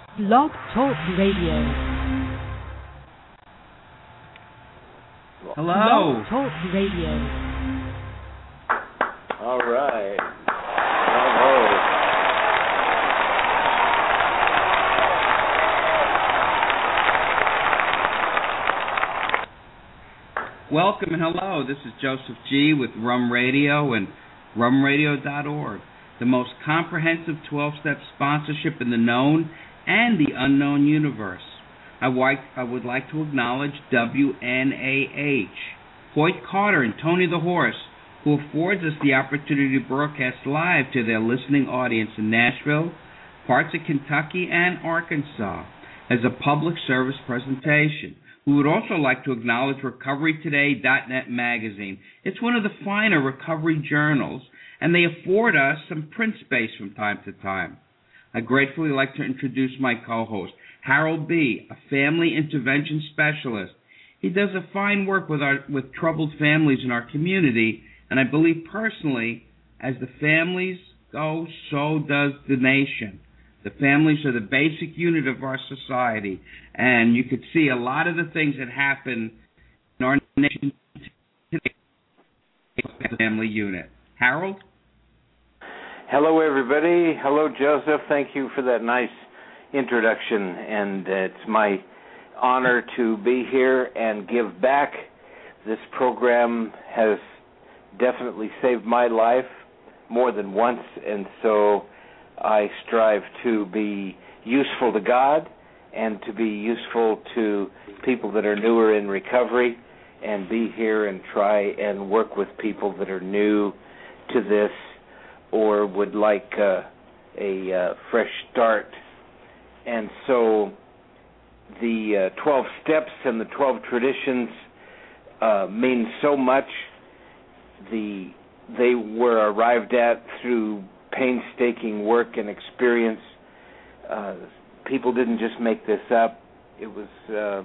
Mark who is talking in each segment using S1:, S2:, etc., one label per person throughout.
S1: Blog Talk Radio.
S2: Hello.
S1: Blog Talk Radio.
S3: All right. Hello.
S2: Welcome and hello. This is Joseph G. with Rum Radio and rumradio.org, the most comprehensive 12-step sponsorship in the known and the unknown universe. I would like to acknowledge WNAH, Hoyt Carter and Tony the Horse, who affords us the opportunity to broadcast live to their listening audience in Nashville, parts of Kentucky, and Arkansas as a public service presentation. We would also like to acknowledge RecoveryToday.net magazine. It's one of the finer recovery journals, and they afford us some print space from time to time. I gratefully like to introduce my co-host, Harold B., a family intervention specialist. He does a fine work with troubled families in our community, and I believe personally, as the families go, so does the nation. The families are the basic unit of our society, and you could see a lot of the things that happen in our nation today, the family unit. Harold?
S3: Hello, everybody. Hello, Joseph. Thank you for that nice introduction, and it's my honor to be here and give back. This program has definitely saved my life more than once, and so I strive to be useful to God and to be useful to people that are newer in recovery, and be here and try and work with people that are new to this or would like a fresh start. And so the 12 steps and the 12 traditions mean so much. They were arrived at through painstaking work and experience. People didn't just make this up. It was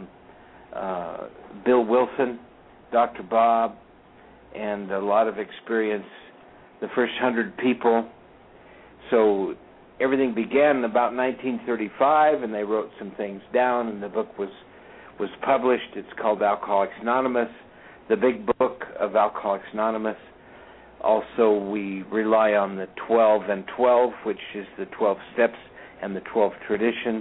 S3: Bill Wilson, Dr. Bob, and a lot of experience, the first 100 people. So everything began in about 1935, and they wrote some things down, and the book was published. It's called Alcoholics Anonymous, the big book of Alcoholics Anonymous. Also, we rely on the 12 and 12, which is the 12 steps and the 12 traditions.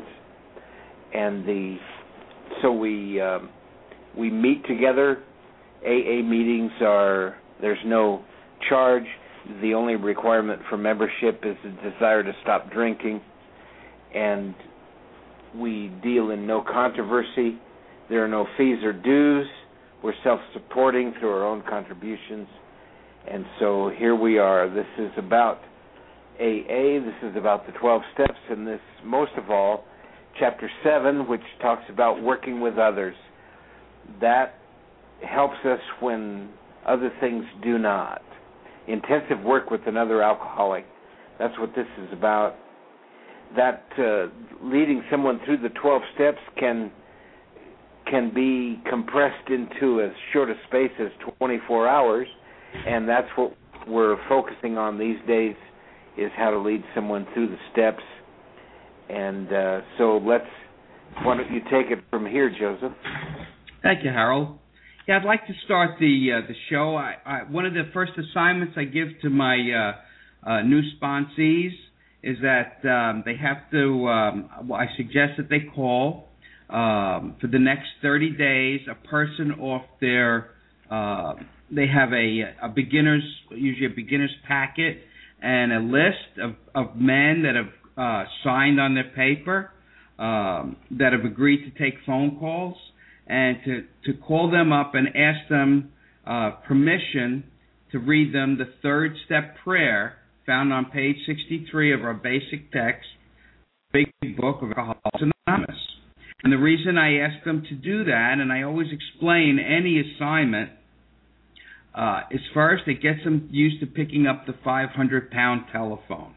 S3: And so we meet together. AA meetings there's no charge. The only requirement for membership is a desire to stop drinking. And we deal in no controversy. There are no fees or dues. We're self-supporting through our own contributions. And so here we are. This is about AA. This is about the 12 steps. And this, most of all, Chapter 7, which talks about working with others. That helps us when other things do not. Intensive work with another alcoholic. That's what this is about. That leading someone through the 12 steps can be compressed into as short a space as 24 hours. And that's what we're focusing on these days, is how to lead someone through the steps. And so why don't you take it from here, Joseph?
S2: Thank you, Harold. Yeah, I'd like to start the show. One of the first assignments I give to my new sponsees is that they have to, I suggest that they call for the next 30 days a person off their, they have usually a beginner's packet and a list of men that have signed on their paper, that have agreed to take phone calls, and to call them up and ask them permission to read them the third step prayer found on page 63 of our basic text, Big Book of Alcoholics Anonymous. And the reason I ask them to do that, and I always explain any assignment, is first, it gets them used to picking up the 500-pound telephone.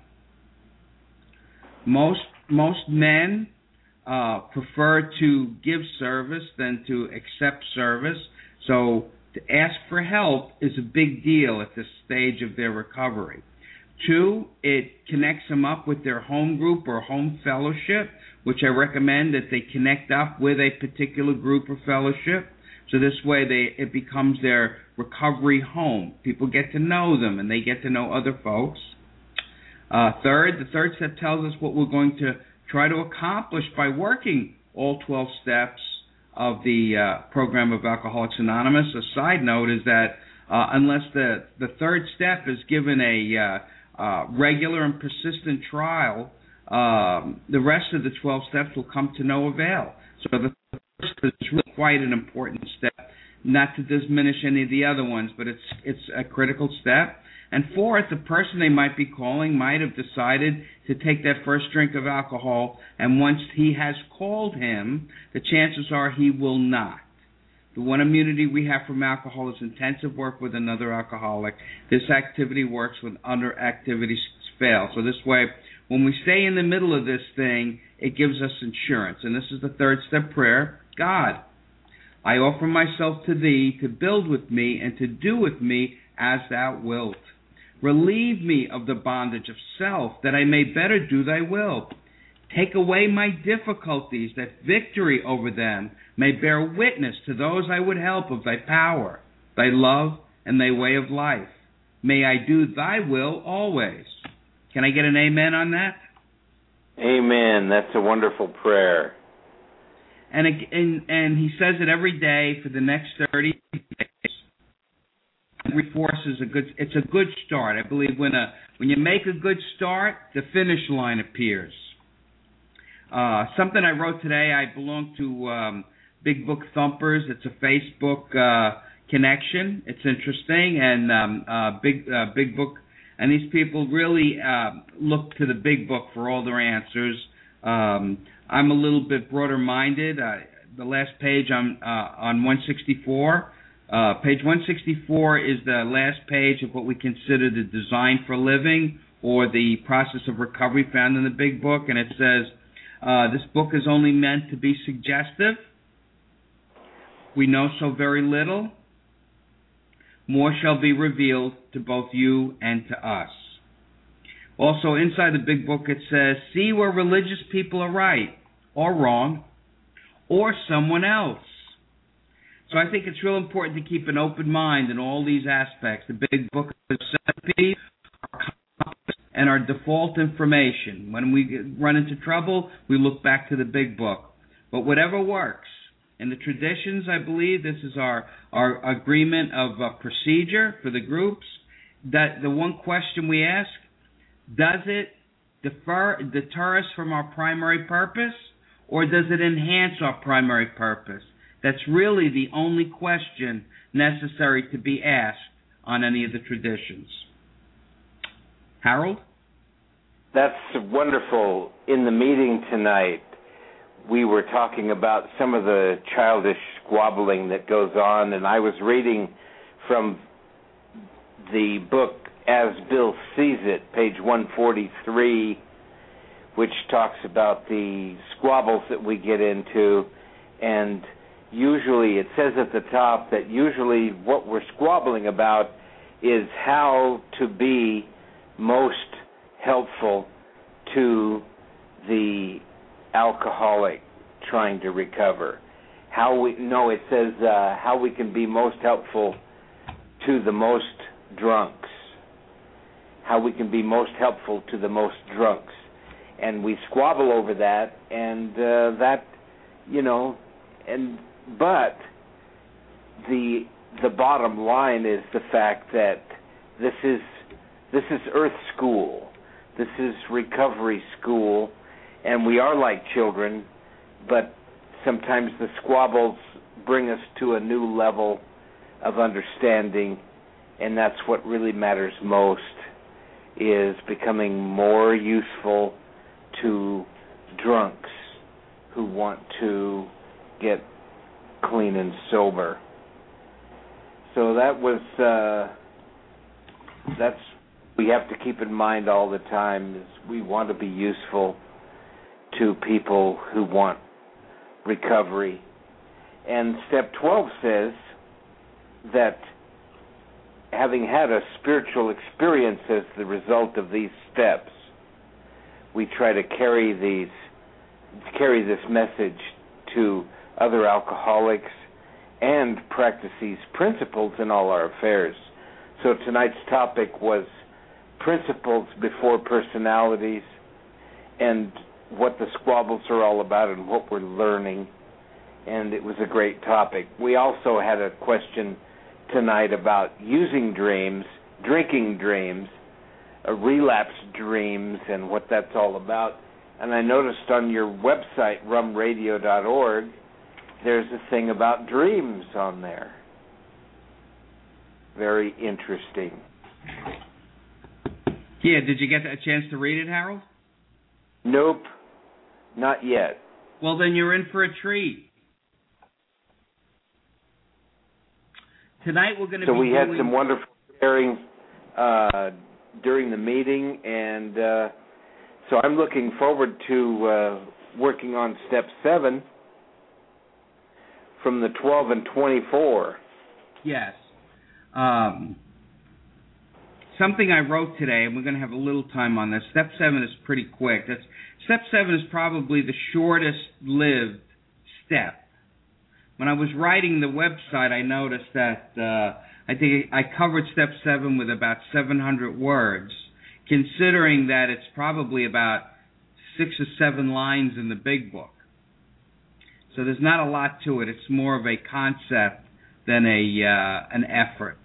S2: Most men prefer to give service than to accept service. So to ask for help is a big deal at this stage of their recovery. 2, it connects them up with their home group or home fellowship, which I recommend that they connect up with a particular group or fellowship. So this way it becomes their recovery home. People get to know them and they get to know other folks. The third step tells us what we're going to try to accomplish by working all 12 steps of the program of Alcoholics Anonymous. A side note is that unless the third step is given a regular and persistent trial, the rest of the 12 steps will come to no avail. So the first is really quite an important step, not to diminish any of the other ones, but it's a critical step. And fourth, the person they might be calling might have decided to take that first drink of alcohol, and once he has called him, the chances are he will not. The one immunity we have from alcohol is intensive work with another alcoholic. This activity works when other activities fail. So this way, when we stay in the middle of this thing, it gives us insurance. And this is the third step prayer. God, I offer myself to thee to build with me and to do with me as thou wilt. Relieve me of the bondage of self, that I may better do thy will. Take away my difficulties, that victory over them may bear witness to those I would help of thy power, thy love, and thy way of life. May I do thy will always. Can I get an amen on that?
S3: Amen. That's a wonderful prayer.
S2: And he says it every day for the next 30 days. Every force is it's a good start. I believe when you make a good start, the finish line appears. Something I wrote today, I belong to Big Book Thumpers. It's a Facebook connection. It's interesting, and Big Book, and these people really look to the Big Book for all their answers. I'm a little bit broader-minded. The last page on 164. Page 164 is the last page of what we consider the design for living, or the process of recovery found in the Big Book, and it says, this book is only meant to be suggestive. We know so very little. More shall be revealed to both you and to us. Also, inside the Big Book, it says, see where religious people are right or wrong, or someone else. So I think it's real important to keep an open mind in all these aspects. The Big Book is centerpiece, our compass, and our default information. When we run into trouble, we look back to the Big Book. But whatever works. In the traditions, I believe this is our agreement of procedure for the groups. That the one question we ask, does it deter us from our primary purpose, or does it enhance our primary purpose? That's really the only question necessary to be asked on any of the traditions. Harold?
S3: That's wonderful. In the meeting tonight, we were talking about some of the childish squabbling that goes on, and I was reading from the book As Bill Sees It, page 143, which talks about the squabbles that we get into, and usually it says at the top that usually what we're squabbling about is how to be most helpful to the alcoholic trying to recover. It says how we can be most helpful to the most drunks. How we can be most helpful to the most drunks. And we squabble over that, and but the bottom line is the fact that this is Earth School. This is recovery school, and we are like children, but sometimes the squabbles bring us to a new level of understanding, and that's what really matters most, is becoming more useful to drunks who want to get clean and sober. So that's we have to keep in mind all the time, is we want to be useful to people who want recovery. And step 12 says that having had a spiritual experience as the result of these steps, we try to carry this message to other alcoholics and practice these principles in all our affairs. So tonight's topic was principles before personalities, and what the squabbles are all about and what we're learning. And it was a great topic. We also had a question tonight about using dreams, drinking dreams, relapse dreams, and what that's all about. And I noticed on your website, rumradio.org, there's a thing about dreams on there. Very interesting.
S2: Yeah, did you get a chance to read it, Harold?
S3: Nope, not yet.
S2: Well, then you're in for a treat. Tonight we're going to
S3: So we had some wonderful sharing during the meeting, and so I'm looking forward to working on Step 7 from the 12 and 24.
S2: Yes. Something I wrote today, and we're going to have a little time on this. Step 7 is pretty quick. Step 7 is probably the shortest-lived step. When I was writing the website, I noticed that I think I covered Step 7 with about 700 words, considering that it's probably about 6 or 7 lines in the big book. So there's not a lot to it. It's more of a concept than an effort.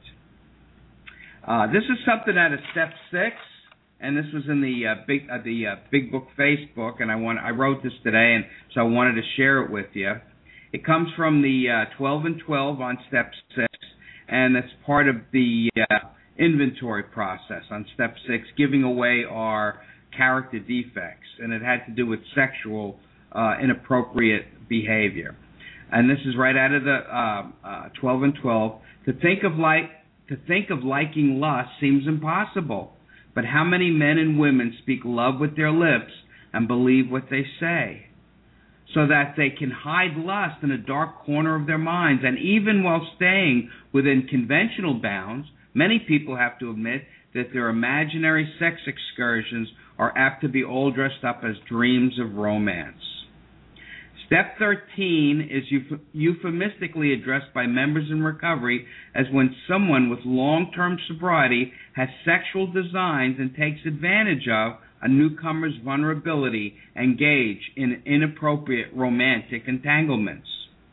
S2: This is something out of Step 6, and this was in the Big Book Facebook, and I wrote this today, and so I wanted to share it with you. It comes from the 12 and 12 on Step 6, and it's part of the inventory process on Step 6, giving away our character defects, and it had to do with sexual inappropriate behavior. And this is right out of the 12 and 12. To think of liking lust seems impossible, but how many men and women speak love with their lips and believe what they say, so that they can hide lust in a dark corner of their minds? And even while staying within conventional bounds, many people have to admit that their imaginary sex excursions are apt to be all dressed up as dreams of romance. Step 13 is euphemistically addressed by members in recovery as when someone with long-term sobriety has sexual designs and takes advantage of a newcomer's vulnerability, engage in inappropriate romantic entanglements.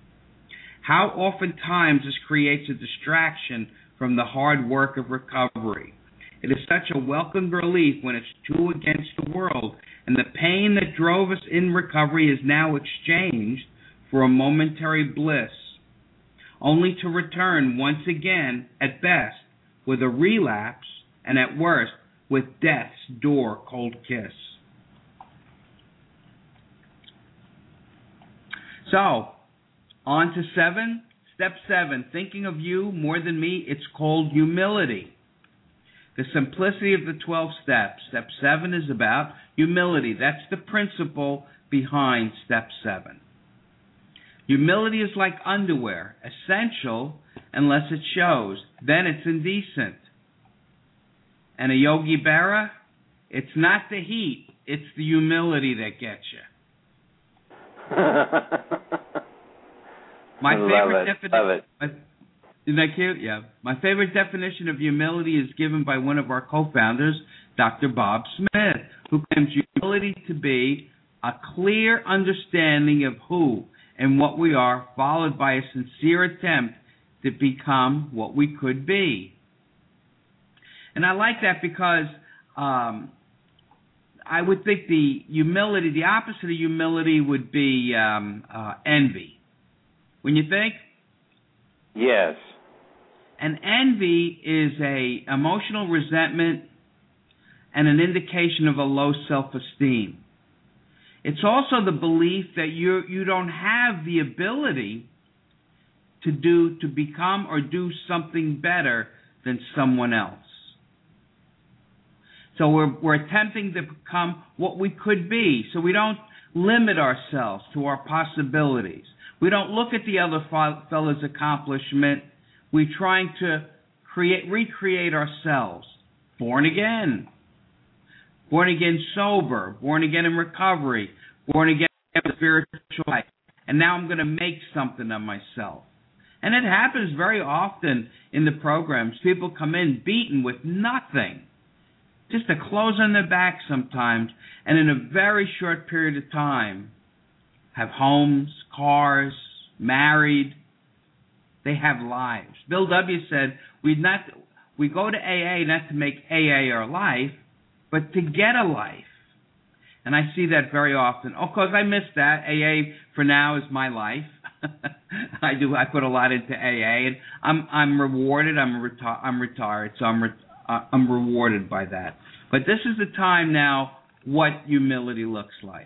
S2: How oftentimes this creates a distraction from the hard work of recovery. It is such a welcome relief when it's two against the world, and the pain that drove us in recovery is now exchanged for a momentary bliss, only to return once again, at best, with a relapse, and at worst, with death's door cold kiss. So, on to 7. Step 7, thinking of you more than me, it's called humility. The simplicity of the 12 steps. Step 7 is about humility. That's the principle behind Step 7. Humility is like underwear, essential unless it shows. Then it's indecent. And a Yogi Berra, it's not the heat, it's the humility that gets you. My favorite definition. Isn't that cute? Yeah. My favorite definition of humility is given by one of our co-founders, Dr. Bob Smith, who claims humility to be a clear understanding of who and what we are, followed by a sincere attempt to become what we could be. And I like that because I would think the humility, the opposite of humility would be envy. When you think?
S3: Yes.
S2: And envy is a emotional resentment and an indication of a low self-esteem. It's also the belief that you don't have the ability to become or do something better than someone else. So we're attempting to become what we could be. So we don't limit ourselves to our possibilities. We don't look at the other fellow's accomplishment. We're trying to recreate ourselves. Born again sober, born again in recovery, born again in spiritual life. And now I'm going to make something of myself. And it happens very often in the programs. People come in beaten with nothing, just a clothes on their back sometimes, and in a very short period of time have homes, cars, married. They have lives. Bill W. said, we go to AA not to make AA our life, but to get a life. And I see that very often. Of course, I miss that. AA for now is my life. I put a lot into AA, and I'm rewarded. I'm retired, so I'm rewarded by that. But this is the time now what humility looks like.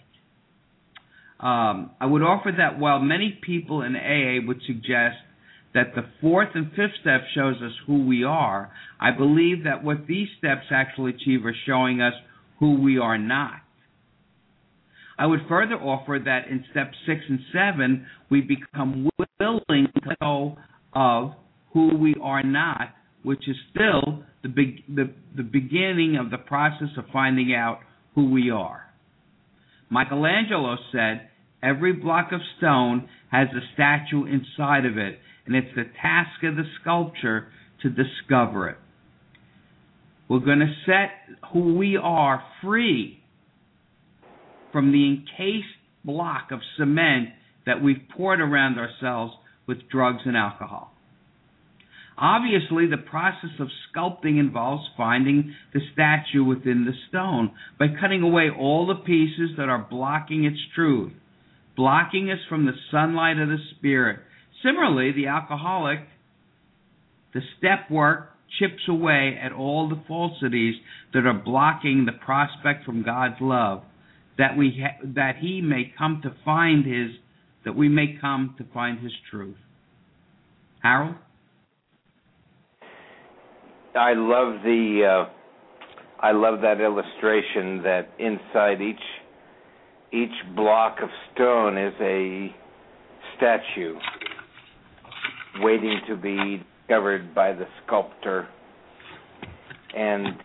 S2: I would offer that while many people in AA would suggest that the fourth and fifth step shows us who we are, I believe that what these steps actually achieve are showing us who we are not. I would further offer that in steps 6 and 7, we become willing to let go of who we are not, which is still the beginning of the process of finding out who we are. Michelangelo said, every block of stone has a statue inside of it, and it's the task of the sculptor to discover it. We're going to set who we are free from the encased block of cement that we've poured around ourselves with drugs and alcohol. Obviously, the process of sculpting involves finding the statue within the stone by cutting away all the pieces that are blocking its truth, blocking us from the sunlight of the Spirit. Similarly, the alcoholic, the step work chips away at all the falsities that are blocking the prospect from God's love, that we may come to find His truth. Harold?
S3: I love that illustration that inside each block of stone is a statue waiting to be discovered by the sculptor. And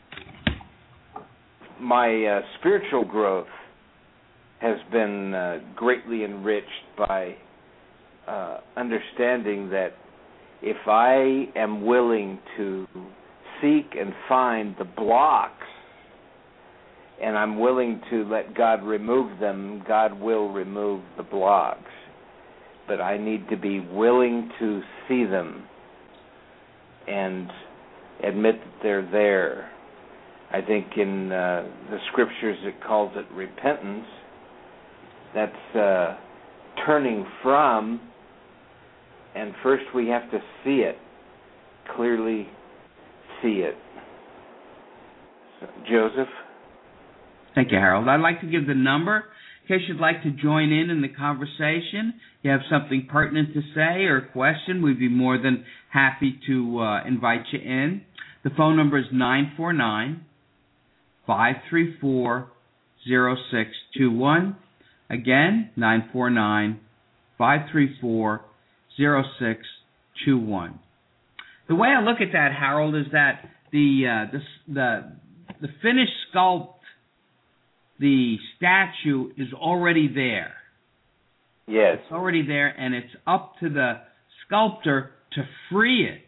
S3: my spiritual growth has been greatly enriched by understanding that if I am willing to seek and find the blocks, and I'm willing to let God remove them, God will remove the blocks. But I need to be willing to see them and admit that they're there. I think in the scriptures it calls it repentance. That's turning from, and first we have to see it, clearly see it. So, Joseph?
S2: Thank you, Harold. I'd like to give the number in case you'd like to join in the conversation. You have something pertinent to say or a question, we'd be more than happy to invite you in. The phone number is 949-534-0621. Again, 949-534-0621. The way I look at that, Harold, is that the finished sculpt, the statue is already there.
S3: Yes.
S2: It's already there, and it's up to the sculptor to free it.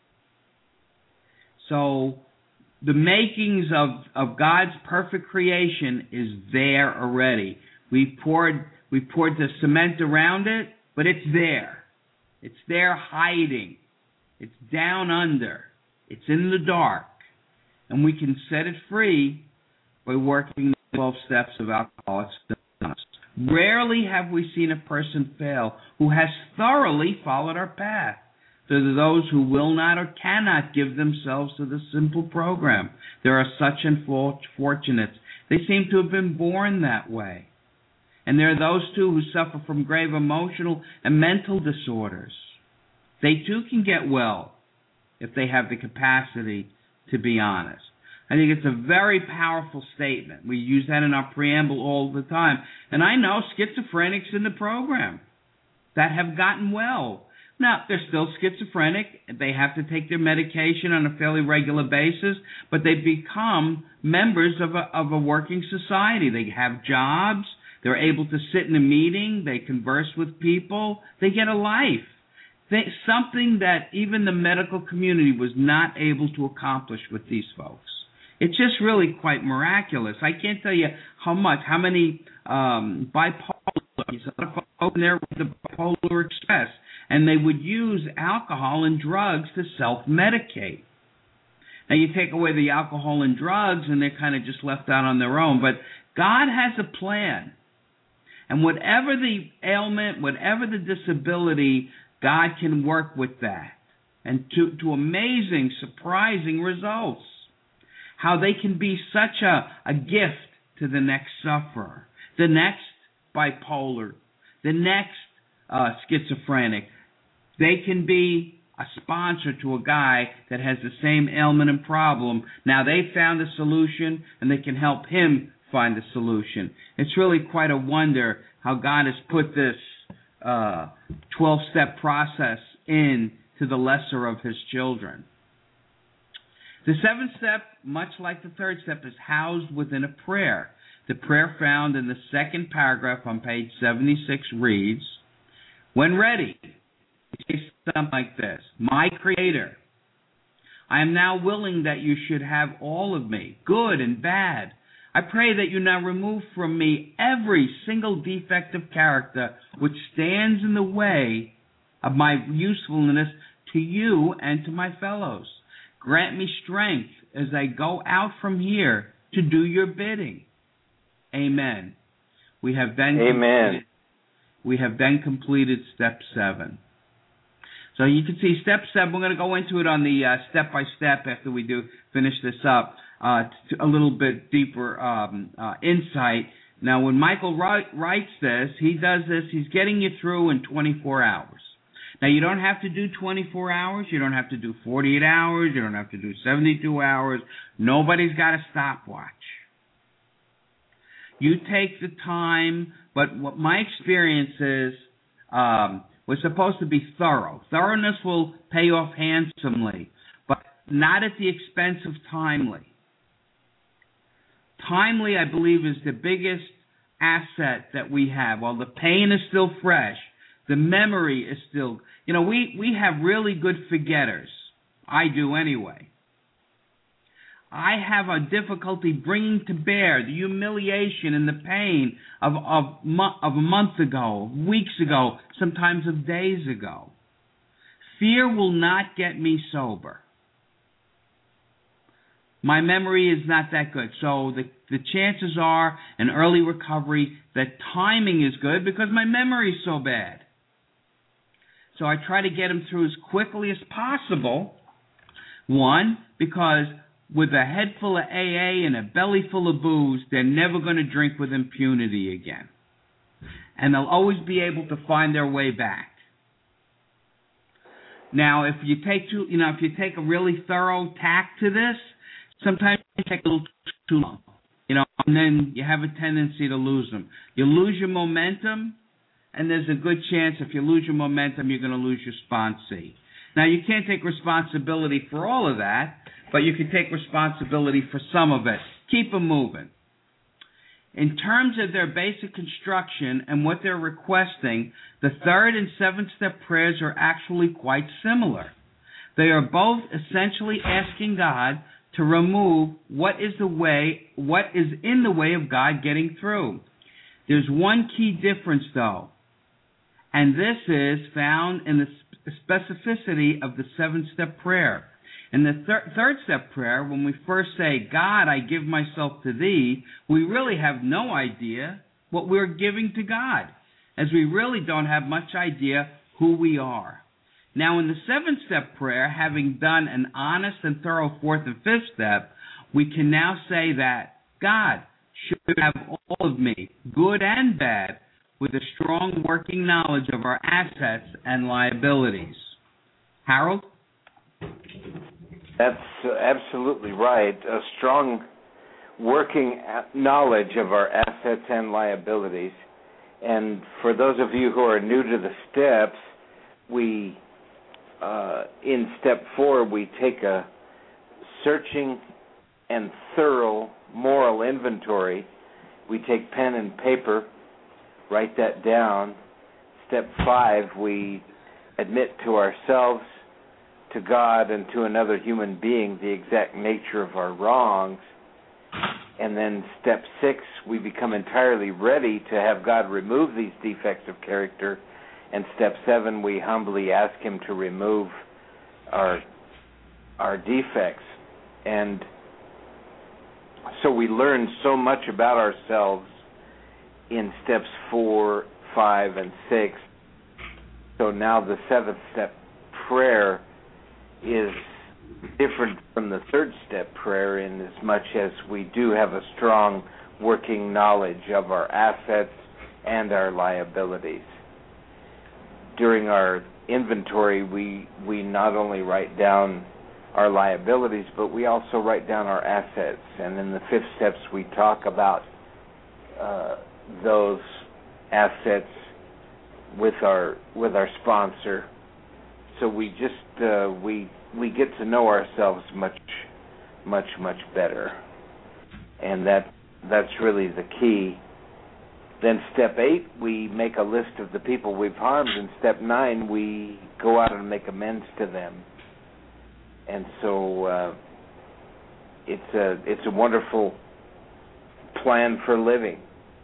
S2: So the makings of God's perfect creation is there already. We poured the cement around it, but it's there. It's there hiding. It's down under. It's in the dark. And we can set it free by working the 12 steps of Alcoholics Anonymous. Rarely have we seen a person fail who has thoroughly followed our path. To those who will not or cannot give themselves to the simple program, there are such unfortunates. They seem to have been born that way. And there are those, too, who suffer from grave emotional and mental disorders. They, too, can get well if they have the capacity to be honest. I think it's a very powerful statement. We use that in our preamble all the time. And I know schizophrenics in the program that have gotten well. Now, they're still schizophrenic. They have to take their medication on a fairly regular basis, but they become members of a working society. They have jobs. They're able to sit in a meeting. They converse with people. They get a life. Something that even the medical community was not able to accomplish with these folks. It's just really quite miraculous. I can't tell you how many bipolar, a lot of folks there with the Bipolar Express, and they would use alcohol and drugs to self-medicate. Now, you take away the alcohol and drugs, and they're kind of just left out on their own. But God has a plan. And whatever the ailment, whatever the disability, God can work with that. And to amazing, surprising results. How they can be such a gift to the next sufferer, the next bipolar, the next schizophrenic. They can be a sponsor to a guy that has the same ailment and problem. Now they found a solution, and they can help him find a solution. It's really quite a wonder how God has put this 12-step process in to the lesser of his children. The 7th step, much like the 3rd step, is housed within a prayer. The prayer found in the 2nd paragraph on page 76 reads, "When ready, say something like this: My Creator, I am now willing that you should have all of me, good and bad. I pray that you now remove from me every single defect of character which stands in the way of my usefulness to you and to my fellows. Grant me strength as I go out from here to do your bidding. Amen." We have then completed step 7. So you can see step 7. We're going to go into it on the step-by-step after we do finish this up, to a little bit deeper insight. Now, when Michael writes this, he does this, he's getting you through in 24 hours. Now, you don't have to do 24 hours. You don't have to do 48 hours. You don't have to do 72 hours. Nobody's got a stopwatch. You take the time, but what my experience is, we're supposed to be thorough. Thoroughness will pay off handsomely, but not at the expense of timely. Timely, I believe, is the biggest asset that we have. While the pain is still fresh, the memory is still, we have really good forgetters. I do anyway. I have a difficulty bringing to bear the humiliation and the pain of a month ago, weeks ago, sometimes of days ago. Fear will not get me sober. My memory is not that good. So the chances are in early recovery that timing is good because my memory is so bad. So I try to get them through as quickly as possible. One, because with a head full of AA and a belly full of booze, they're never going to drink with impunity again. And they'll always be able to find their way back. Now, if you take a really thorough tack to this, sometimes you take a little too long, and then you have a tendency to lose them. You lose your momentum, and there's a good chance if you lose your momentum, you're going to lose your sponsee. Now, you can't take responsibility for all of that, but you can take responsibility for some of it. Keep them moving. In terms of their basic construction and what they're requesting, the 3rd and 7th step prayers are actually quite similar. They are both essentially asking God to remove what is in the way of God getting through. There's one key difference, though, and this is found in the specificity of the 7th-step prayer. In the 3rd-step prayer, when we first say, "God, I give myself to thee," we really have no idea what we're giving to God, as we really don't have much idea who we are. Now, in the 7th-step prayer, having done an honest and thorough 4th and 5th step, we can now say that God should have all of me, good and bad, with a strong working knowledge of our assets and liabilities. Harold?
S3: That's absolutely right. A strong working knowledge of our assets and liabilities. And for those of you who are new to the steps, we in step 4, we take a searching and thorough moral inventory. We take pen and paper, write that down. Step 5, we admit to ourselves, to God, and to another human being the exact nature of our wrongs. And then step 6, we become entirely ready to have God remove these defects of character. And step 7, we humbly ask Him to remove our defects. And so we learn so much about ourselves in steps 4, 5, and 6. So now the 7th step prayer is different from the 3rd step prayer in as much as we do have a strong working knowledge of our assets and our liabilities. During our inventory, we not only write down our liabilities, but we also write down our assets. And in the 5th steps, we talk about those assets with our sponsor. So we just we get to know ourselves much better, and that's really the key. Then step 8, we make a list of the people we've harmed, and step 9, we go out and make amends to them. And so it's a wonderful plan for living,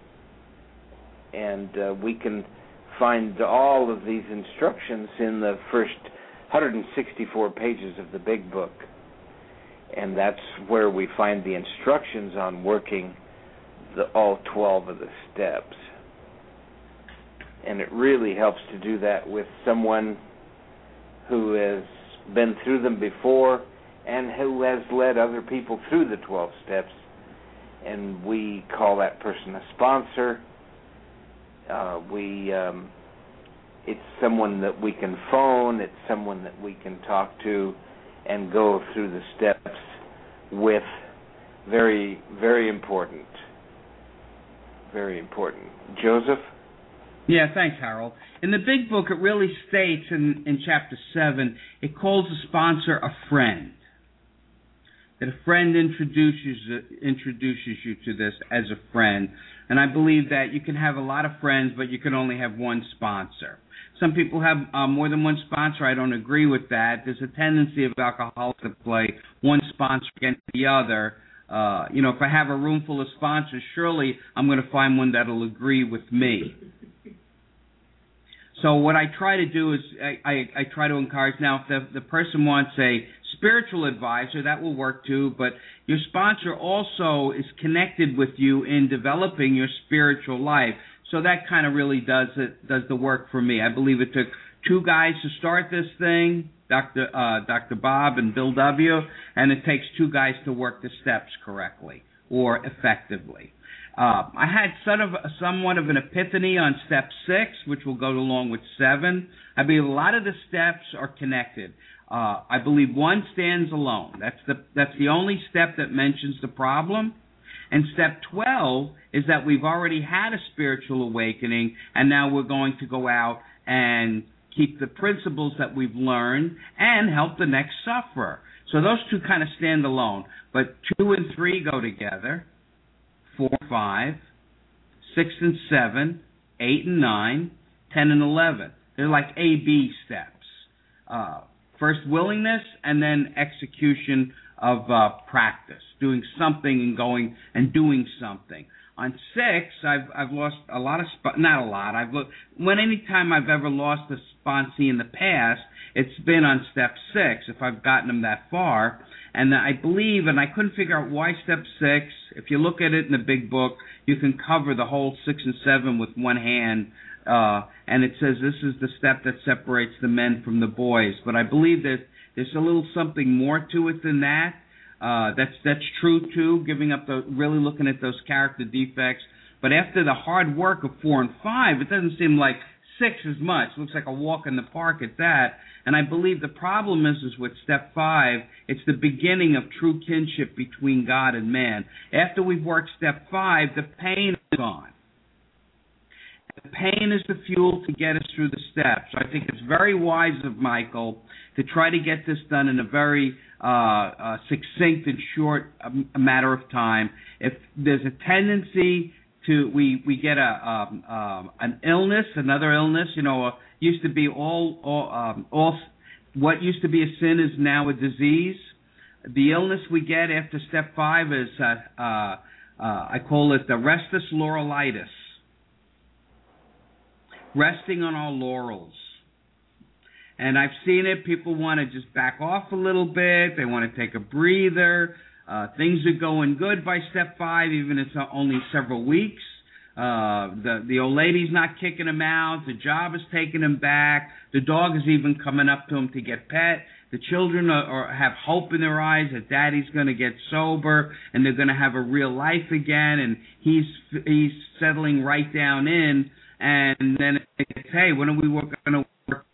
S3: and we can find all of these instructions in the first 164 pages of the Big Book, and that's where we find the instructions on working all 12 of the steps. And it really helps to do that with someone who has been through them before and who has led other people through the 12 steps, and we call that person a sponsor. It's someone that we can phone, it's someone that we can talk to and go through the steps with. Very, very important. Very important. Joseph?
S2: Yeah, thanks, Harold. In the Big Book, it really states in Chapter 7, it calls a sponsor a friend. That a friend introduces you to this as a friend. And I believe that you can have a lot of friends, but you can only have one sponsor. Some people have more than one sponsor. I don't agree with that. There's a tendency of alcoholics to play one sponsor against the other. If I have a room full of sponsors, surely I'm going to find one that'll agree with me. So what I try to do is I try to encourage. Now, if the person wants a spiritual advisor, that will work too, but your sponsor also is connected with you in developing your spiritual life. So that kind of really does the work for me. I believe it took 2 guys to start this thing, Dr. Bob and Bill W., and it takes 2 guys to work the steps correctly or effectively. I had somewhat of an epiphany on step 6, which will go along with 7. I believe a lot of the steps are connected. I believe 1 stands alone. That's the only step that mentions the problem. And step 12 is that we've already had a spiritual awakening, and now we're going to go out and keep the principles that we've learned and help the next sufferer. So those 2 kind of stand alone, but 2 and 3 go together. 4 and 5, 6 and 7, 8 and 9, 10 and 11. They're like A-B steps. First willingness, and then execution of practice, doing something and going and doing something. On 6, I've lost a lot of not a lot. Any time I've ever lost a sponsee in the past, it's been on step 6 if I've gotten them that far. And I believe, and I couldn't figure out why step 6. If you look at it in the Big Book, you can cover the whole 6 and 7 with one hand. And it says this is the step that separates the men from the boys. But I believe that there's a little something more to it than that. That's true too. Really looking at those character defects. But after the hard work of 4 and 5, it doesn't seem like 6 is much. It looks like a walk in the park at that. And I believe the problem is with step 5, it's the beginning of true kinship between God and man. After we've worked step 5, the pain is gone. The pain is the fuel to get us through the steps. So I think it's very wise of Michael to try to get this done in a very succinct and short matter of time. If there's a tendency to we get an illness, another illness, used to be all what used to be a sin is now a disease. The illness we get after step 5 is I call it the restus laurelitis, resting on our laurels. And I've seen it. People want to just back off a little bit. They want to take a breather. Things are going good by step 5, even if it's only several weeks. The old lady's not kicking him out. The job is taking him back. The dog is even coming up to him to get pet. The children have hope in their eyes that daddy's going to get sober and they're going to have a real life again. And he's settling right down in. And then it's, hey, when are we going to work?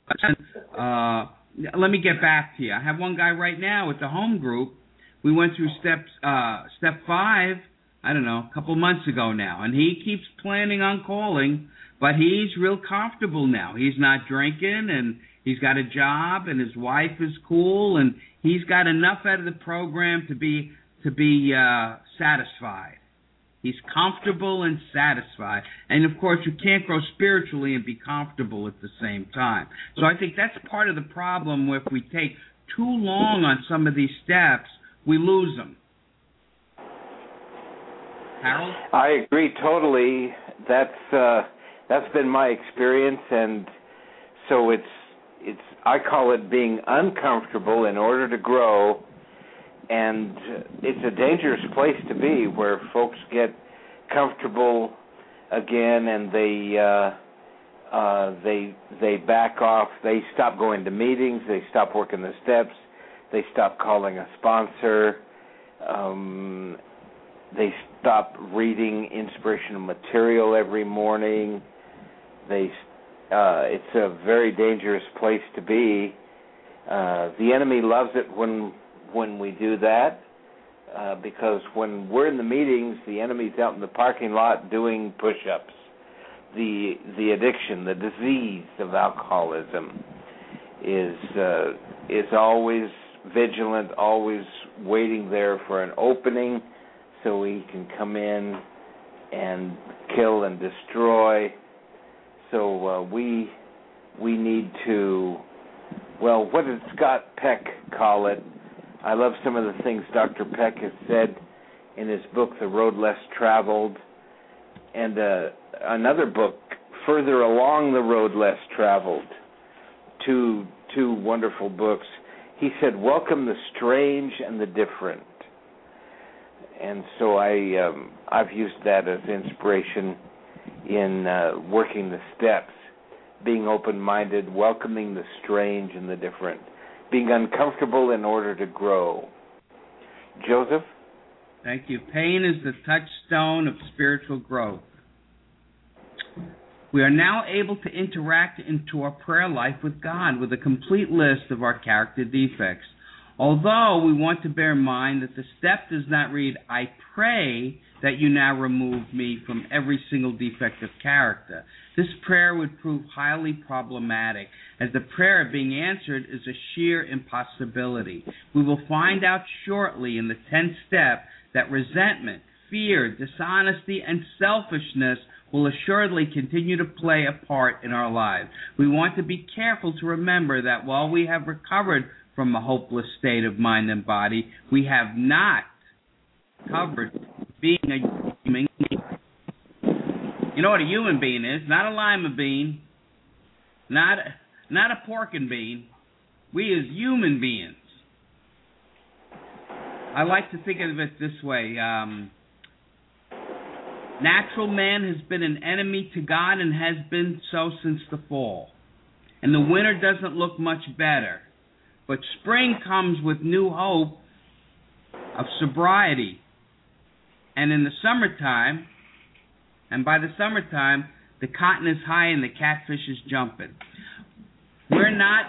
S2: Let me get back to you. I have one guy right now at the home group. We went through step 5, I don't know, a couple months ago now, and he keeps planning on calling, but he's real comfortable now. He's not drinking, and he's got a job, and his wife is cool, and he's got enough out of the program to be satisfied. He's comfortable and satisfied. And, of course, you can't grow spiritually and be comfortable at the same time. So I think that's part of the problem where if we take too long on some of these steps, we lose them. Harold?
S3: I agree totally. That's been my experience, and so it's I call it being uncomfortable in order to grow. And it's a dangerous place to be, where folks get comfortable again, and they back off. They stop going to meetings. They stop working the steps. They stop calling a sponsor. They stop reading inspirational material every morning. It's a very dangerous place to be. The enemy loves it when we do that, because when we're in the meetings, the enemy's out in the parking lot doing push-ups. The addiction, the disease of alcoholism is always vigilant, always waiting there for an opening so he can come in and kill and destroy. So we need to, well, what did Scott Peck call it? I love some of the things Dr. Peck has said in his book, The Road Less Traveled, and another book, Further Along the Road Less Traveled, two wonderful books. He said, welcome the strange and the different. And so I've used that as inspiration in working the steps, being open-minded, welcoming the strange and the different, being uncomfortable in order to grow. Joseph?
S2: Thank you. Pain is the touchstone of spiritual growth. We are now able to interact into our prayer life with God with a complete list of our character defects. Although we want to bear in mind that the step does not read, I pray that you now remove me from every single defect of character. This prayer would prove highly problematic, as the prayer being answered is a sheer impossibility. We will find out shortly in the 10th step that resentment, fear, dishonesty, and selfishness will assuredly continue to play a part in our lives. We want to be careful to remember that while we have recovered from a hopeless state of mind and body, we have not covered being a human being. You know what a human being is? Not a lima bean, not a pork and bean. We as human beings. I like to think of it this way. Natural man has been an enemy to God and has been so since the fall. And the winter doesn't look much better. But spring comes with new hope of sobriety. And in the summertime, and by the summertime, the cotton is high and the catfish is jumping. We're not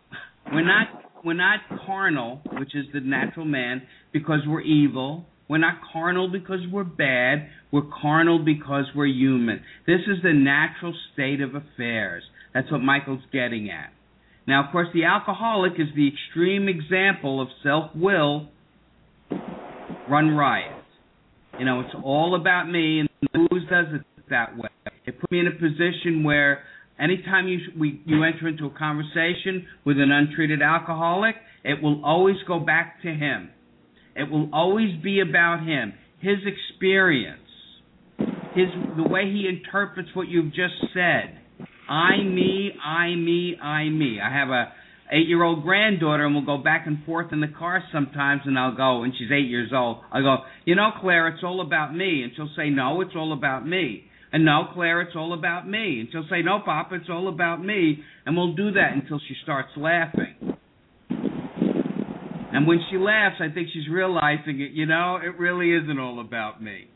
S2: carnal, which is the natural man, because we're evil. We're not carnal because we're bad. We're carnal because we're human. This is the natural state of affairs. That's what Michael's getting at. Now, of course, the alcoholic is the extreme example of self-will run riot. It's all about me, and the booze does it that way. It put me in a position where anytime you enter into a conversation with an untreated alcoholic, it will always go back to him. It will always be about him, his experience, the way he interprets what you've just said. I, me, I, me, I, me. I have a 8-year-old granddaughter, and we'll go back and forth in the car sometimes, and I'll go, and she's 8 years old, I'll go, Claire, it's all about me. And she'll say, no, it's all about me. And no, Claire, it's all about me. And she'll say, no, Papa, it's all about me. And we'll do that until she starts laughing. And when she laughs, I think she's realizing it, it really isn't all about me.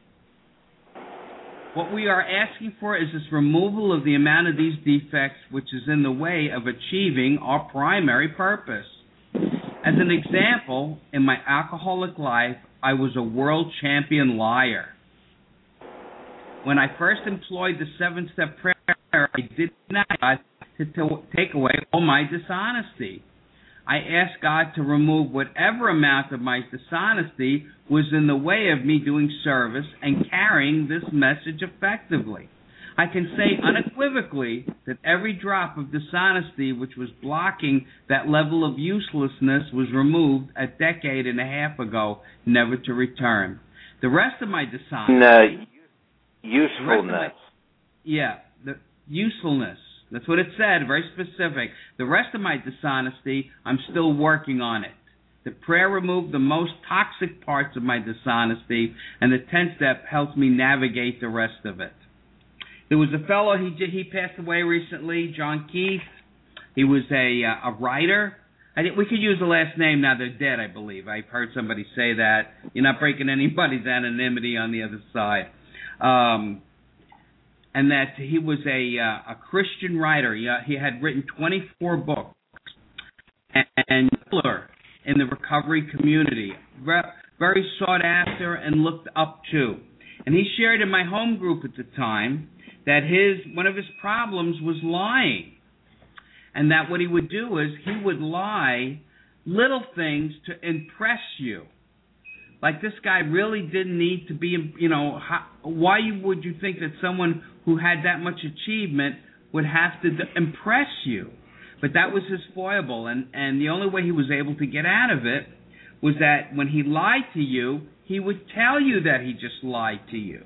S2: What we are asking for is this removal of the amount of these defects which is in the way of achieving our primary purpose. As an example, in my alcoholic life, I was a world champion liar. When I first employed the 7-step prayer, I did not to take away all my dishonesty. I asked God to remove whatever amount of my dishonesty was in the way of me doing service and carrying this message effectively. I can say unequivocally that every drop of dishonesty which was blocking that level of uselessness was removed a decade and a half ago, never to return. The rest of my dishonesty...
S3: usefulness.
S2: The usefulness. That's what it said, very specific. The rest of my dishonesty, I'm still working on it. The prayer removed the most toxic parts of my dishonesty, and the 10-step helps me navigate the rest of it. There was a fellow, he passed away recently, John Keith. He was a writer. We could use the last name now. They're dead, I believe. I've heard somebody say that. You're not breaking anybody's anonymity on the other side. And that he was a Christian writer. He had written 24 books and in the recovery community, very sought after and looked up to. And he shared in my home group at the time that one of his problems was lying, and that what he would do is he would lie little things to impress you. Like, this guy really didn't need to be, why would you think that someone who had that much achievement would have to impress you? But that was his foible, and the only way he was able to get out of it was that when he lied to you, he would tell you that he just lied to you.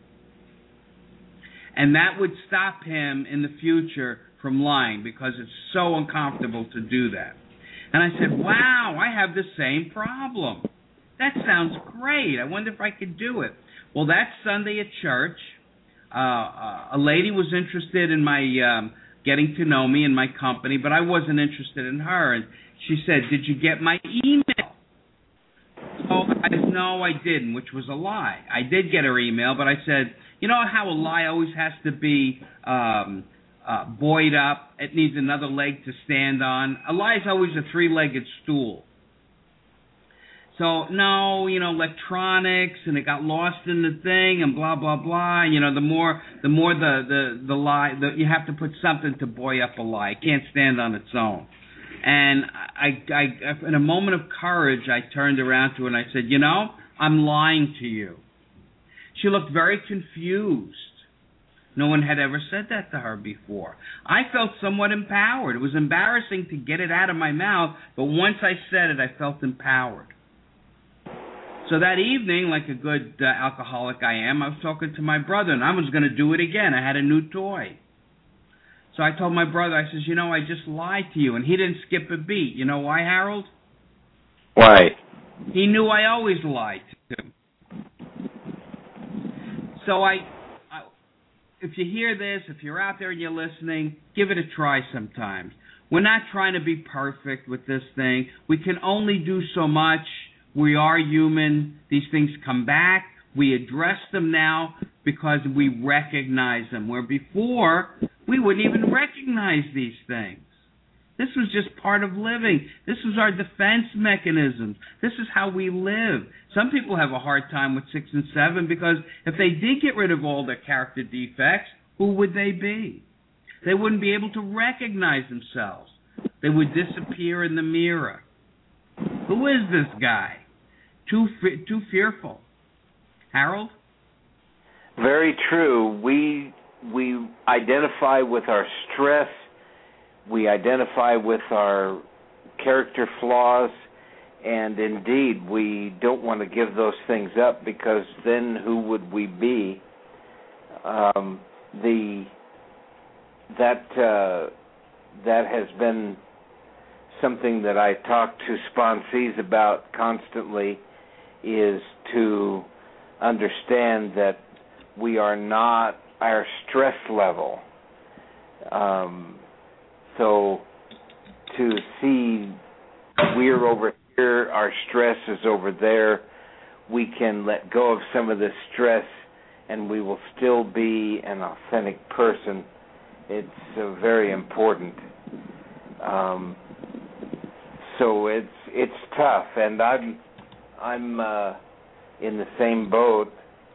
S2: And that would stop him in the future from lying, because it's so uncomfortable to do that. And I said, wow, I have the same problem. That sounds great. I wonder if I could do it. Well, that Sunday at church, a lady was interested in my getting to know me and my company, but I wasn't interested in her. And she said, did you get my email? Oh, I said, no, I didn't, which was a lie. I did get her email, but I said, you know how a lie always has to be buoyed up? It needs another leg to stand on. A lie is always a 3-legged stool. So, no, electronics, and it got lost in the thing, and blah, blah, blah. The more the lie, you have to put something to buoy up a lie. It can't stand on its own. And I in a moment of courage, I turned around to her and I said, I'm lying to you. She looked very confused. No one had ever said that to her before. I felt somewhat empowered. It was embarrassing to get it out of my mouth, but once I said it, I felt empowered. So that evening, like a good alcoholic I am, I was talking to my brother, and I was going to do it again. I had a new toy. So I told my brother, I says, I just lied to you. And he didn't skip a beat. You know why, Harold?
S3: Why?
S2: He knew I always lied to him. So if you hear this, if you're out there and you're listening, give it a try sometimes. We're not trying to be perfect with this thing. We can only do so much. We are human. These things come back. We address them now because we recognize them, where before we wouldn't even recognize these things. This was just part of living. This was our defense mechanisms. This is how we live. Some people have a hard time with 6 and 7 because if they did get rid of all their character defects, who would they be? They wouldn't be able to recognize themselves. They would disappear in the mirror. Who is this guy? Too fearful. Harold?
S3: Very true. We identify with our stress. We identify with our character flaws. And indeed, we don't want to give those things up, because then who would we be? That has been something that I talk to sponsees about constantly, is to understand that we are not our stress level. So to see we're over here, our stress is over there, we can let go of some of the stress and we will still be an authentic person. It's very important. So it's tough, and I'm in the same boat.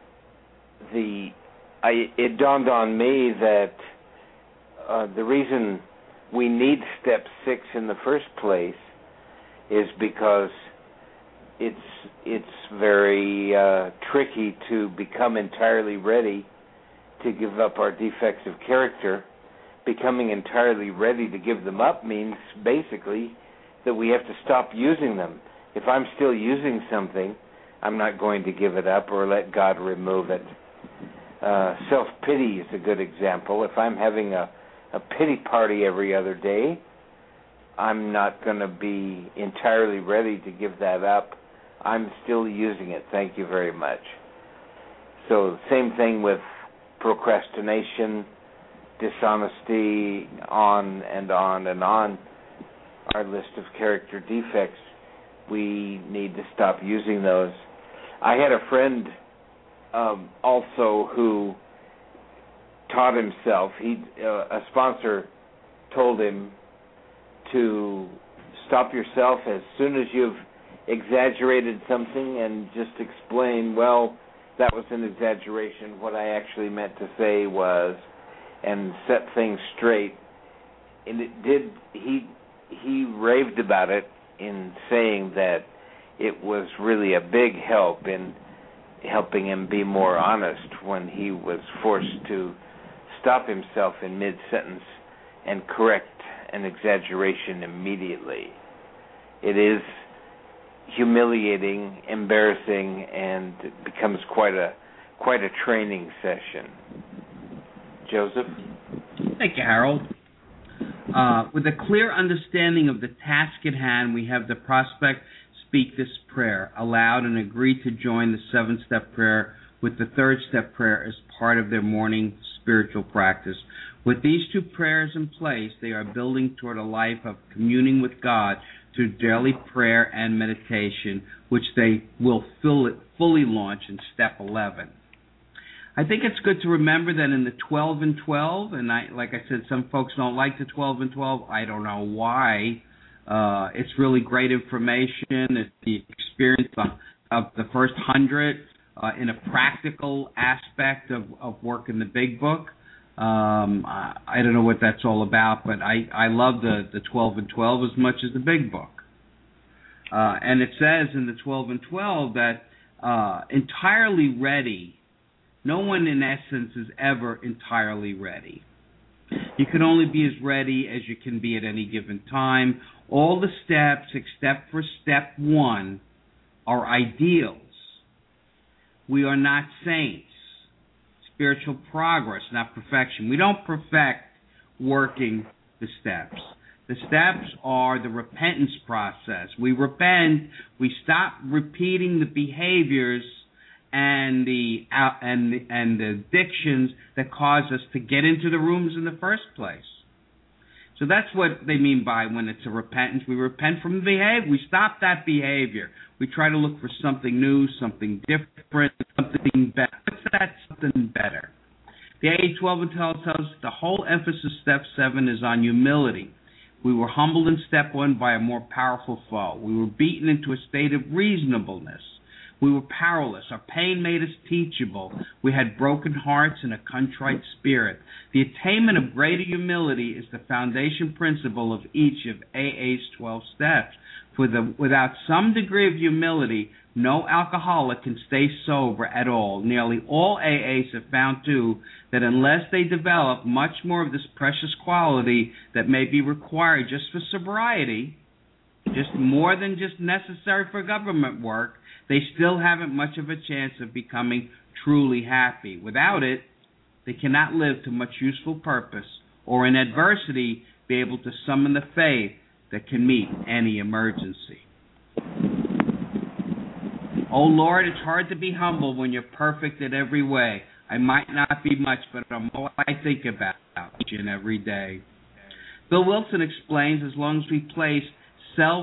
S3: It dawned on me that the reason we need step 6 in the first place is because it's very tricky to become entirely ready to give up our defects of character. Becoming entirely ready to give them up means basically that we have to stop using them. If I'm still using something, I'm not going to give it up or let God remove it. Self-pity is a good example. If I'm having a pity party every other day, I'm not going to be entirely ready to give that up. I'm still using it. Thank you very much. So same thing with procrastination, dishonesty, on and on and on. Our list of character defects, we need to stop using those. I had a friend also who taught himself. A sponsor told him to stop yourself as soon as you've exaggerated something and just explain, well, that was an exaggeration. What I actually meant to say was, and set things straight. And it did. He raved about it in saying that it was really a big help in helping him be more honest when he was forced to stop himself in mid-sentence and correct an exaggeration immediately. It is humiliating, embarrassing, and it becomes quite a training session. Joseph?
S2: Thank you, Harold. With a clear understanding of the task at hand, we have the prospect speak this prayer aloud and agree to join the 7-step prayer with the 3rd-step prayer as part of their morning spiritual practice. With these 2 prayers in place, they are building toward a life of communing with God through daily prayer and meditation, which they will fully launch in step 11. I think it's good to remember that in the 12 and 12, and like I said, some folks don't like the 12 and 12. I don't know why. It's really great information. It's the experience of the first 100 in a practical aspect of working the big book. I don't know what that's all about, but I love the 12 and 12 as much as the big book. And it says in the 12 and 12 that entirely ready, no one in essence is ever entirely ready. You can only be as ready as you can be at any given time. All the steps except for step 1 are ideals. We are not saints. Spiritual progress, not perfection. We don't perfect working the steps. The steps are the repentance process. We repent. We stop repeating the behaviors and the addictions that cause us to get into the rooms in the first place. So that's what they mean by when it's a repentance. We repent from the behavior. We stop that behavior. We try to look for something new, something different, something better. What's that something better? The AA-12 and 12 tells us the whole emphasis of step 7 is on humility. We were humbled in step 1 by a more powerful foe. We were beaten into a state of reasonableness. We were powerless. Our pain made us teachable. We had broken hearts and a contrite spirit. The attainment of greater humility is the foundation principle of each of AA's 12 steps. Without some degree of humility, no alcoholic can stay sober at all. Nearly all AAs have found, too, that unless they develop much more of this precious quality that may be required just for sobriety, just more than just necessary for government work, they still haven't much of a chance of becoming truly happy. Without it, they cannot live to much useful purpose, or in adversity be able to summon the faith that can meet any emergency. Oh Lord, it's hard to be humble when you're perfect in every way. I might not be much, but I'm all I think about each and every day. Bill Wilson explains, as long as we place self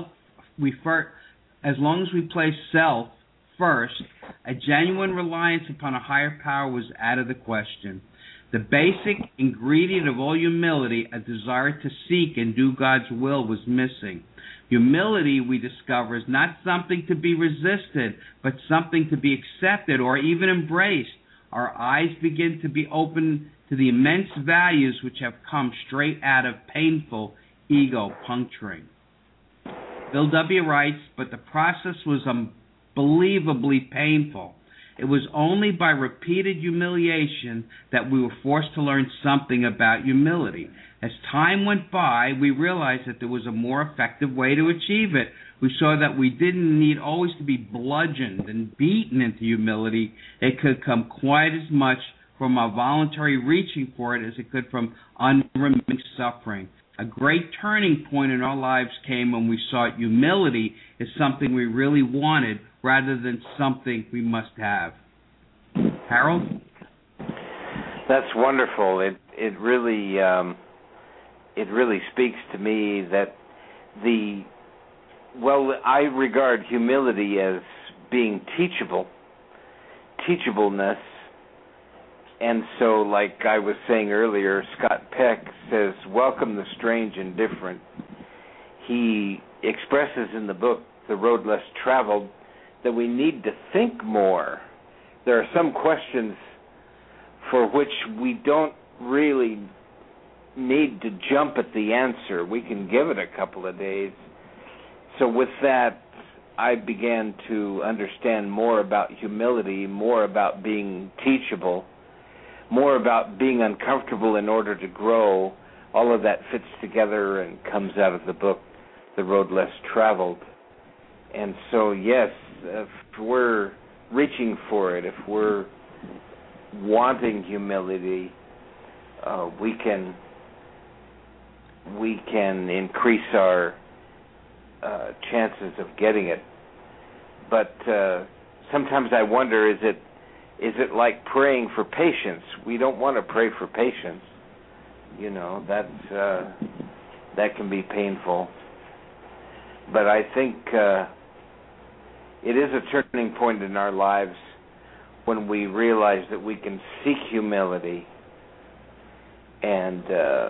S2: first, a genuine reliance upon a higher power was out of the question. The basic ingredient of all humility, a desire to seek and do God's will, was missing. Humility, we discover, is not something to be resisted, but something to be accepted or even embraced. Our eyes begin to be open to the immense values which have come straight out of painful ego puncturing. Bill W. writes, but the process was unbelievably painful. It was only by repeated humiliation that we were forced to learn something about humility. As time went by, we realized that there was a more effective way to achieve it. We saw that we didn't need always to be bludgeoned and beaten into humility. It could come quite as much from our voluntary reaching for it as it could from unremitting suffering. A great turning point in our lives came when we saw humility as something we really wanted rather than something we must have. Harold?
S3: That's wonderful. It really speaks to me that I regard humility as being teachableness. And so, like I was saying earlier, Scott Peck says, welcome the strange and different. He expresses in the book, The Road Less Traveled, that we need to think more. There are some questions for which we don't really need to jump at the answer. We can give it a couple of days. So with that, I began to understand more about humility, more about being teachable, more about being uncomfortable in order to grow. All of that fits together and comes out of the book, The Road Less Traveled. And so, yes, if we're reaching for it, if we're wanting humility, we can increase our chances of getting it. But sometimes I wonder, is it like praying for patience? We don't want to pray for patience. You know, that can be painful. But I think it is a turning point in our lives when we realize that we can seek humility. And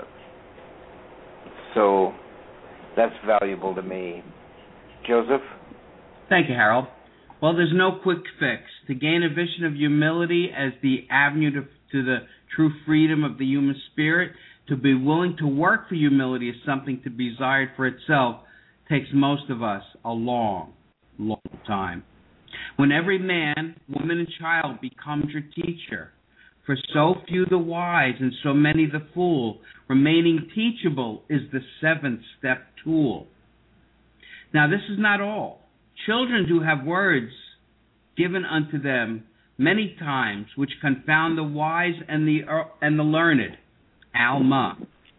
S3: so that's valuable to me. Joseph?
S2: Thank you, Harold. Well, there's no quick fix. To gain a vision of humility as the avenue to the true freedom of the human spirit, to be willing to work for humility as something to be desired for itself, takes most of us a long, long time. When every man, woman, and child becomes your teacher, for so few the wise and so many the fool, remaining teachable is the seventh step tool. Now, this is not all. Children do have words given unto them many times which confound the wise and the learned. Alma.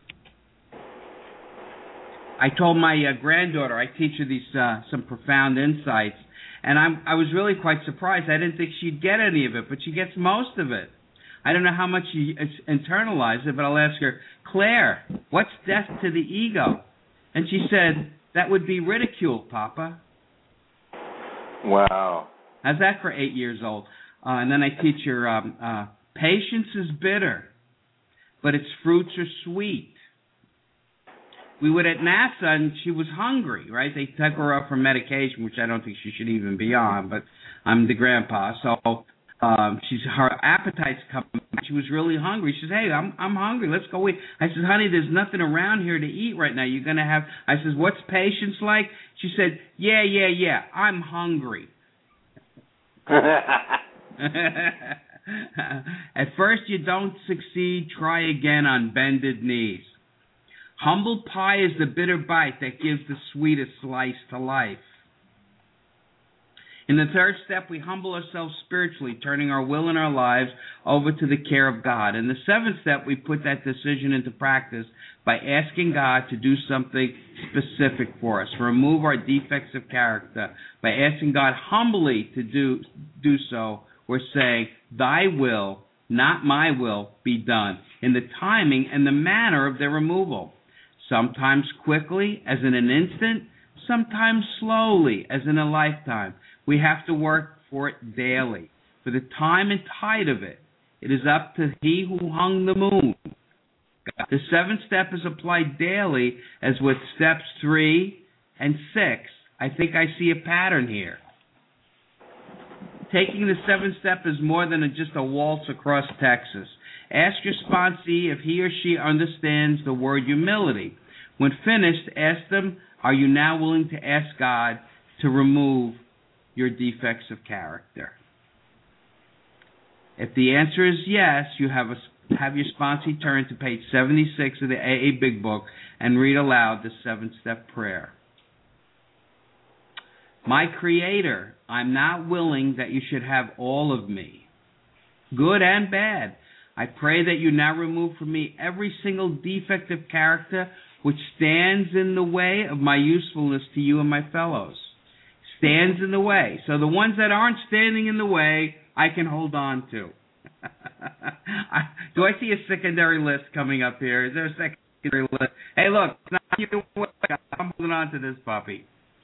S2: I told my granddaughter, I teach her these some profound insights, and I was really quite surprised. I didn't think she'd get any of it, but she gets most of it. I don't know how much she internalized it, but I'll ask her, Claire, what's death to the ego? And she said, that would be ridicule, Papa.
S3: Wow.
S2: How's that for 8 years old? And then I teach her, patience is bitter, but its fruits are sweet. we were at NASA, and she was hungry, right? They took her off her medication, which I don't think she should even be on, but I'm the grandpa, so her appetite's coming. She was really hungry. She says, "Hey, I'm hungry. Let's go eat." I said, "Honey, there's nothing around here to eat right now. You're gonna have." I says, "What's patience like?" She said, "Yeah. I'm hungry." At first you don't succeed. Try again on bended knees. Humble pie is the bitter bite that gives the sweetest slice to life. In the third step, we humble ourselves spiritually, turning our will and our lives over to the care of God. In the seventh step, we put that decision into practice by asking God to do something specific for us, remove our defects of character. By asking God humbly to do so, we're saying, "Thy will, not my will, be done," in the timing and the manner of their removal. Sometimes quickly, as in an instant, sometimes slowly, as in a lifetime. We have to work for it daily. For the time and tide of it, it is up to he who hung the moon. The seventh step is applied daily, as with steps 3 and 6. I think I see a pattern here. Taking the seventh step is more than just a waltz across Texas. Ask your sponsee if he or she understands the word humility. When finished, ask them, are you now willing to ask God to remove your defects of character? If the answer is yes, you have your sponsee turn to page 76 of the AA Big Book and read aloud the seven-step prayer. My Creator, I'm not willing that you should have all of me, good and bad. I pray that you now remove from me every single defect of character which stands in the way of my usefulness to you and my fellows. Stands in the way. So the ones that aren't standing in the way, I can hold on to. Do I see a secondary list coming up here? Is there a secondary list? Hey, look, I'm holding on to this puppy.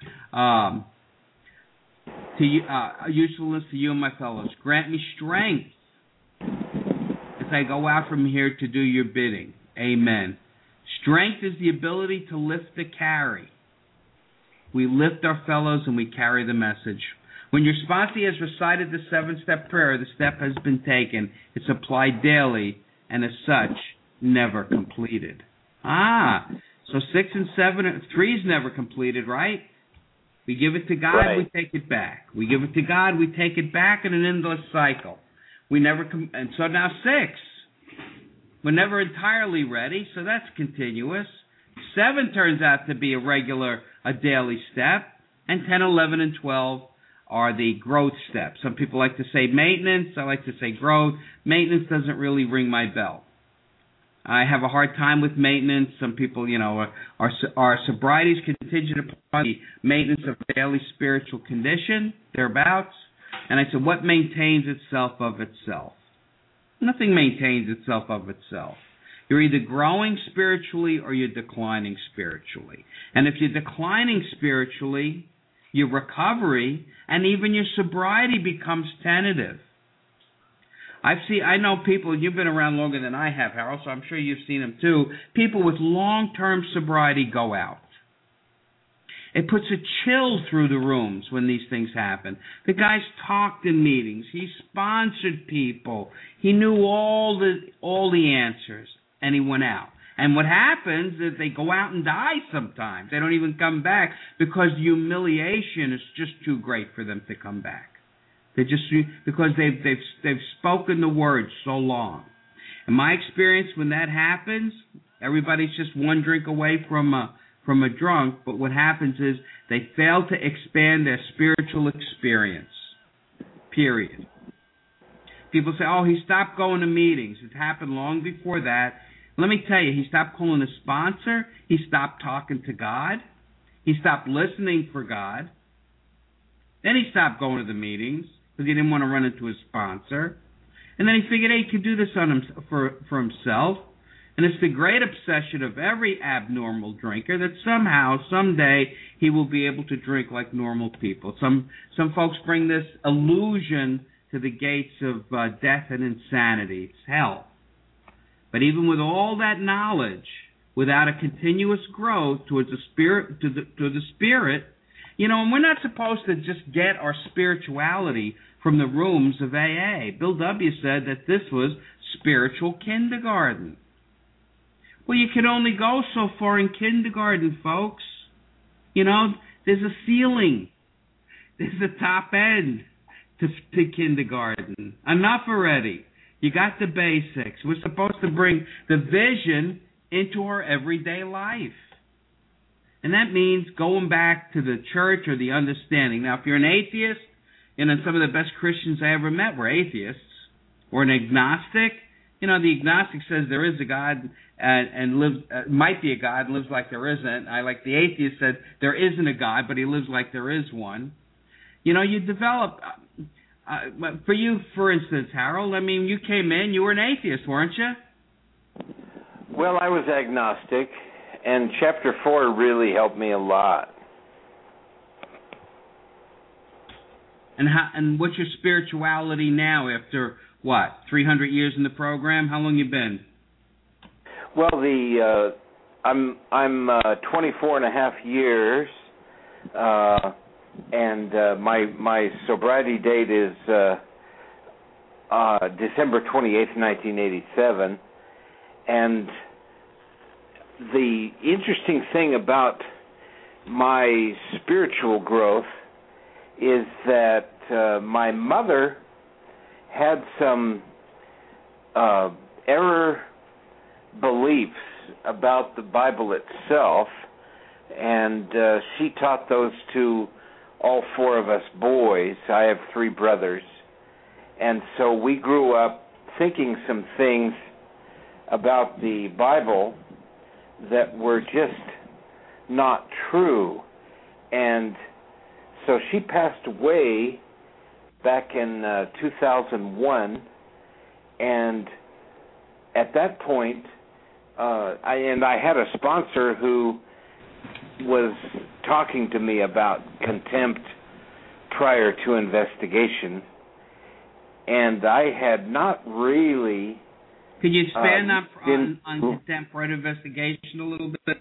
S2: Usefulness to you and my fellows. Grant me strength as I go out from here to do your bidding. Amen. Strength is the ability to lift the carry. We lift our fellows and we carry the message. When your sponsee has recited the seven-step prayer, the step has been taken. It's applied daily and as such, never completed. So 6 and 7, 3 is never completed, right? We give it to God, right. We take it back. We give it to God, we take it back in an endless cycle. And so now 6. We're never entirely ready, so that's continuous. 7 turns out to be a daily step, and 10, 11, and 12 are the growth steps. Some people like to say maintenance. I like to say growth. Maintenance doesn't really ring my bell. I have a hard time with maintenance. Some people, our sobriety is contingent upon the maintenance of daily spiritual condition, thereabouts. And I said, what maintains itself of itself? Nothing maintains itself of itself. You're either growing spiritually or you're declining spiritually. And if you're declining spiritually, your recovery and even your sobriety becomes tentative. I know people, you've been around longer than I have, Harold, so I'm sure you've seen them too. People with long-term sobriety go out. It puts a chill through the rooms when these things happen. The guy's talked in meetings. He sponsored people. He knew all the answers, and he went out. And what happens is they go out and die sometimes. They don't even come back because the humiliation is just too great for them to come back. Because they've spoken the word so long. In my experience, when that happens, everybody's just one drink away from a drunk, but what happens is they fail to expand their spiritual experience. Period. People say, oh, he stopped going to meetings. It happened long before that. Let me tell you, he stopped calling a sponsor. He stopped talking to God. He stopped listening for God. Then he stopped going to the meetings because he didn't want to run into his sponsor. And then he figured, hey, he could do this for himself. And it's the great obsession of every abnormal drinker that somehow, someday, he will be able to drink like normal people. Some folks bring this illusion to the gates of death and insanity. It's hell. But even with all that knowledge, without a continuous growth towards the spirit, to the spirit. And we're not supposed to just get our spirituality from the rooms of AA. Bill W. said that this was spiritual kindergarten. Well, you can only go so far in kindergarten, folks. There's a ceiling. There's a top end to kindergarten. Enough already. You got the basics. We're supposed to bring the vision into our everyday life. And that means going back to the church or the understanding. Now, if you're an atheist, some of the best Christians I ever met were atheists, or an agnostic. The agnostic says there is a God and lives, might be a God and lives like there isn't. The atheist said there isn't a God, but he lives like there is one. You develop. For you, for instance, Harold, you came in, you were an atheist, weren't you?
S3: Well, I was agnostic, and Chapter 4 really helped me a lot.
S2: And what's your spirituality now after, 300 years in the program? How long you been?
S3: Well, I'm 24 and a half years, and my sobriety date is December 28th, 1987. And the interesting thing about my spiritual growth is that my mother had some error beliefs about the Bible itself, and she taught those to all four of us boys. I have three brothers, and so we grew up thinking some things about the Bible that were just not true. And so she passed away back in 2001, and at that point, I had a sponsor who was talking to me about contempt prior to investigation, and I had not really...
S2: Could you expand on contempt prior to investigation a little bit?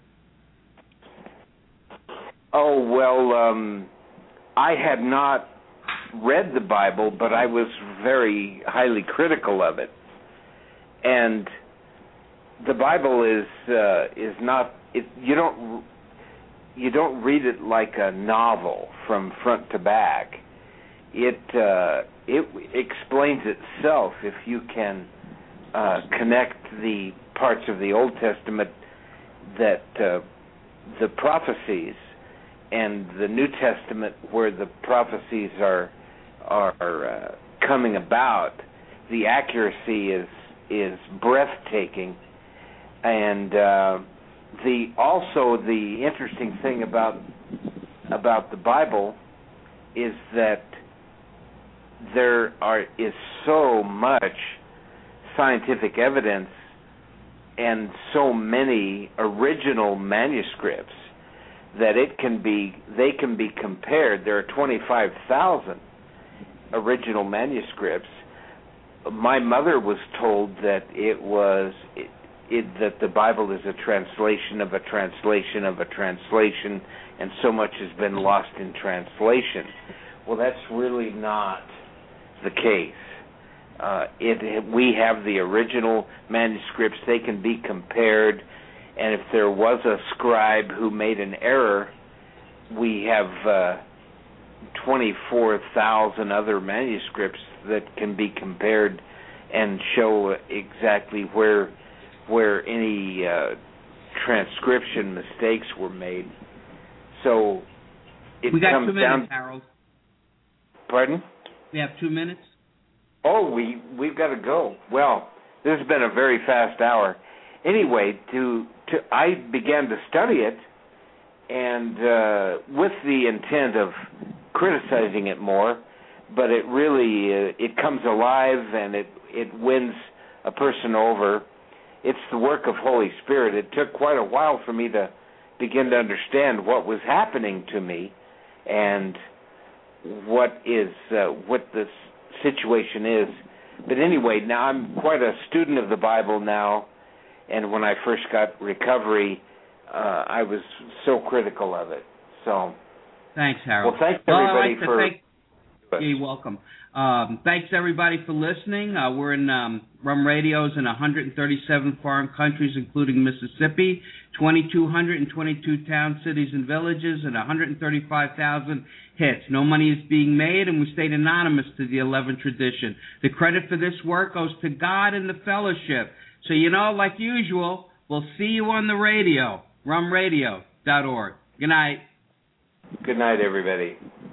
S3: Oh, well, I had not read the Bible, but I was very highly critical of it. And the Bible is not... You don't read it like a novel from front to back. It explains itself if you can connect the parts of the Old Testament that the prophecies, and the New Testament where the prophecies are coming about. The accuracy is breathtaking, and the interesting thing about the Bible is that there is so much scientific evidence and so many original manuscripts that they can be compared. There are 25,000 original manuscripts. My mother was told that that the Bible is a translation of a translation of a translation, and so much has been lost in translation. Well, that's really not the case. We have the original manuscripts. They can be compared, and if there was a scribe who made an error, we have 24,000 other manuscripts that can be compared and show exactly where any transcription mistakes were made. So
S2: we got 2 minutes, Harold.
S3: Pardon?
S2: We have 2 minutes.
S3: Oh, we've got to go. Well, this has been a very fast hour. Anyway, I began to study it, and with the intent of criticizing it more, but it really it comes alive and it wins a person over. It's the work of Holy Spirit. It took quite a while for me to begin to understand what was happening to me and what the situation is. But anyway, now I'm quite a student of the Bible now, And when I first got recovery, I was so critical of it. So,
S2: thanks, Harold.
S3: Well, thanks everybody
S2: You're welcome. Thanks everybody for listening. We're in Rum Radios in 137 foreign countries, including Mississippi, 2,222 towns, cities, and villages, and 135,000 hits. No money is being made, and we stayed anonymous to the 11th tradition. The credit for this work goes to God and the fellowship. So, like usual, we'll see you on the radio, rumradio.org. Good night.
S3: Good night, everybody.